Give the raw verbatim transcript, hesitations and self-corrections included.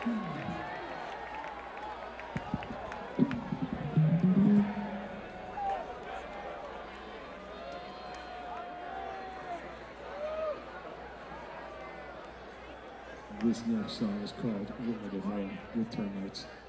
This next song is called Woman of Hell with Termites.